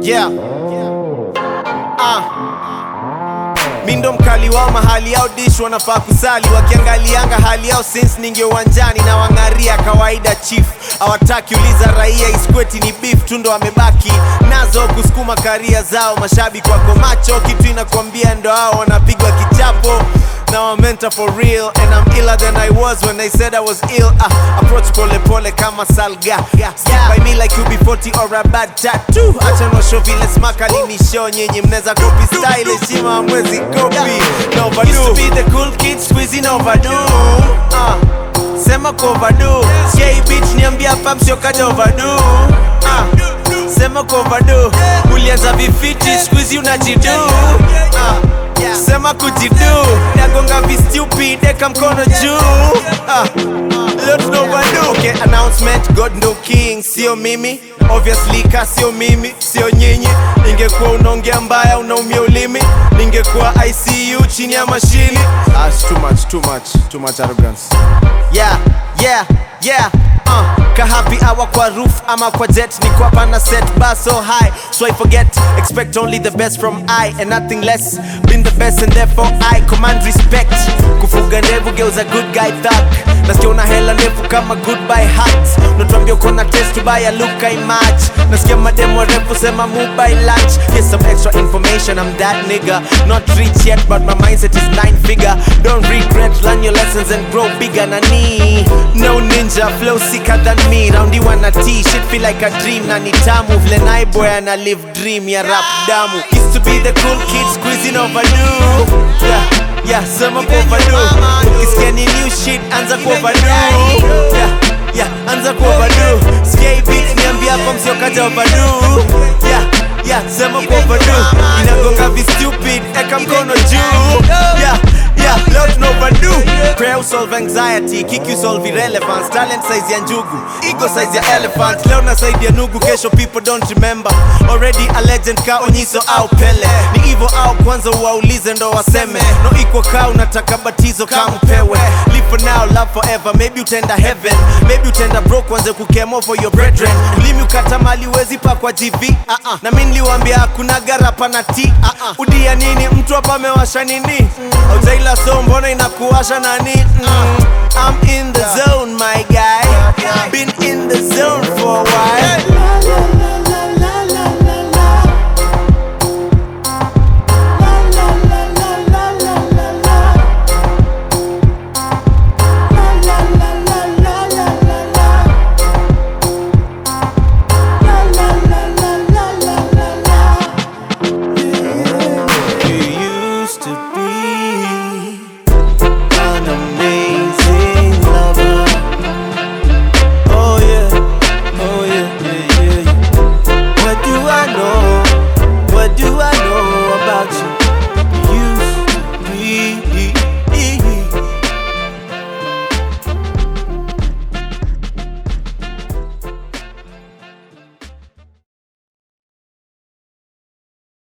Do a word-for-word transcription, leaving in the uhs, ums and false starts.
Yeah. Ah. Mindo mkali wao mahali yao dish wanafaa kusali. Wakiangalianga hali yao since ninge uwanjani na wangaria kawaida chief. Hawataki uliza raia iskweti ni beef tundo wamebaki nazo kusukuma karia zao. Mashabiki wako macho kitu inakwambia ndo hao wanapigwa kichapo. Now I'm mental for real and I'm iller than I was when they said I was ill. uh, Approach pole pole kama salga. Stick by me like U B forty or a bad tattoo. Acha no show vile smaka lini show. Nyenye mneza copy style heshima mwezi copy. No overdo. Used to be the cool kids squeezing overdo. uh, Sema kwa overdo. Siya bitch niambia hapa msio kaja overdo. uh, Sema kwa overdo. Ulianza vifiti squeezy unajidu. uh, Sema kujidu. Nagonga vi stupid eka mkono juu. Ah, let's no overdo. Okay, announcement, God no king. Sio mimi, obviously ka sio mimi, sio nyinyi. Ningekuwa unaongea mbaya unaumia ulimi. Ningekuwa I C U chini ya mashini. Ah, it's too much, too much, too much arrogance. Yeah, yeah, yeah. Uh, ka happy hour kwa roof ama kwa jet. Ni kwa pana set bar so high, so I forget. Expect only the best from I and nothing less. Been the best and therefore I command respect. Kufuga ndevu geuza good guy thug. Nasikia una hela ndefu kama goodbye hat. Natuambia uko na test to buy a look I match. Nasikia mademo refu sema move by lunch. Here's some extra information, I'm that nigga. Not rich yet but my mindset is nine figure. Don't regret, learn your lessons and grow bigger. Nani, no ninja, flow sicker than me. Roundy wanna tea, shit feel like a dream. Nani tamu, vle nai boy and I live dream. Ya rap damu, used to be the cool kid squeezing overdo. Yeah, yeah, sema kwa overdo. Ukisikia ni new shit, anza kwa overdo. Yeah, yeah, anza kwa overdo. Sikia beat, niambia hapa msio kaja overdo. Yeah, yeah, sema kwa overdo. Inagonga vi stupid, eka mkono juu. Yeah, yeah, lot no overdo. Prayer solve anxiety, kick you solve irrelevance. Talent size ya njugu, ego size ya elephant. Leo na side ya nugu, kesho people don't remember. Already a legend ka Onyiso au Pele. Ni hivyo au kwanza waulize ndo waseme. No equal ka unataka batizo kama mpewe. Live for now, love forever, maybe utenda heaven. Maybe utenda broke wanze kukemo for your brethren. Ulimi ukata mali wezi pa kwa G V. uh -uh. Na mimi niliwaambia hakuna garapa na T. uh -uh. Udia nini mtu hapa amewasha nini? Au jaila so mbona inakuwasha nani? Mm. I'm in the zone my guy. Been in the zone for a while.